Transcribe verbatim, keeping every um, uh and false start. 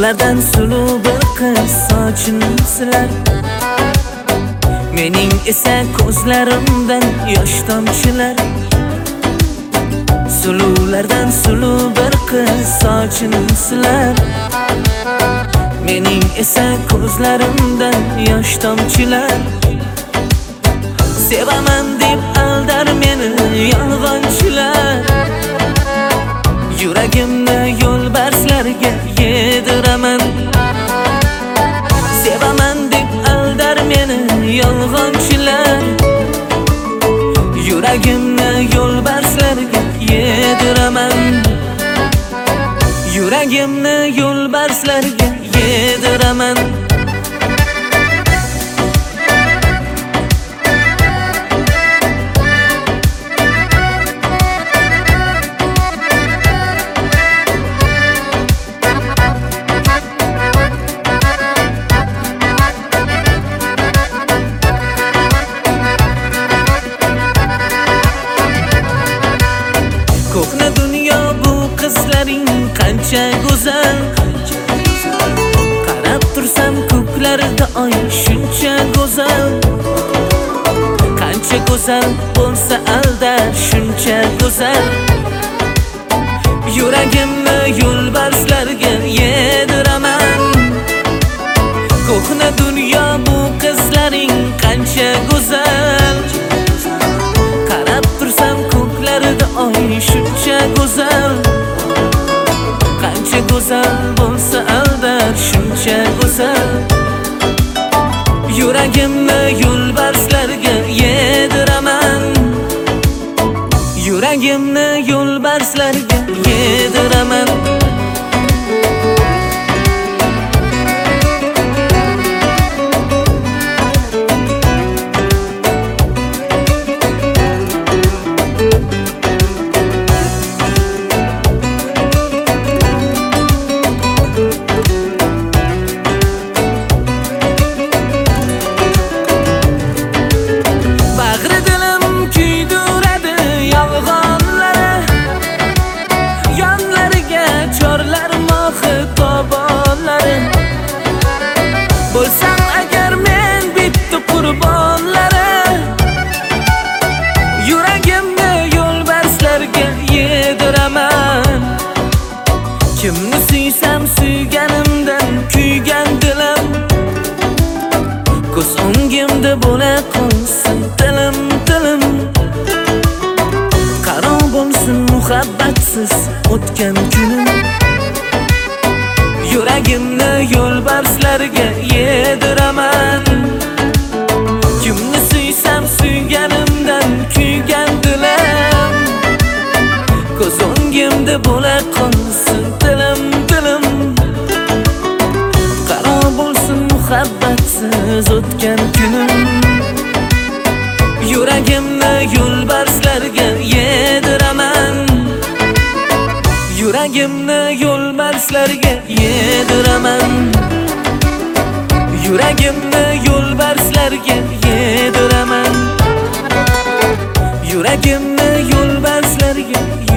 Suluvlardan suluv bir qiz sochini silar. Mening esa ko'zlarimdan yosh tomchilar. Suluvlardan suluv bir qiz sochini silar. Mening esa ko'zlarimdan yosh tomchilar. Sevaman deb aldar meni yolg'onchilar. Yuragimni yo'lbarslarga yediraman. Sevaman deb aldar meni yolg'onchilar. Yuragimni yo'lbarslarga yediraman. Yuragimni yo'lbarslarga yediraman. Ko'hna dunyo bu qizlaring qancha go'zal. Qarab tursam ko'klarida oy shuncha go'zal. Qancha go'zal bo'lsa aldar shuncha go'zal. Yuragimni yo'lbarslarga yediraman. Ko'hna dunyo bu qizlaring qancha go'zal. Qarab tursam ko'klarida oy shuncha go'zal. Qancha go'zal bo'lsa aldar shuncha go'zal. Yuragimni yo'lbarslarga yediraman. Yuragimni yo'lbarslarga yediraman. Bo'lsam agar men bitta qurbonlari. Yuragimni yo'lbarslarga yediraman. Kimni suysam suyganimdan kuygan dilim. Ko'z o'ngimda bo'la qolsin tilim tilim. Qaro bo'lsin muhabbatsiz o'tgan kunim. Yuragimni yo'lbarslarga yediraman. Kimni suysam suyganimdan kuygan dilim. Ko'z o'ngimda bo'la qolsin tilim tilim. Qaro bo'lsin muhabbatsiz o'tgan kunim. Yuragimni yo'lbarslarga yediraman. Yuragimni yo'lbarslarga yediraman. Yuragimni yo'lbarslarga yediraman. Yuragimni yo'lbarslarga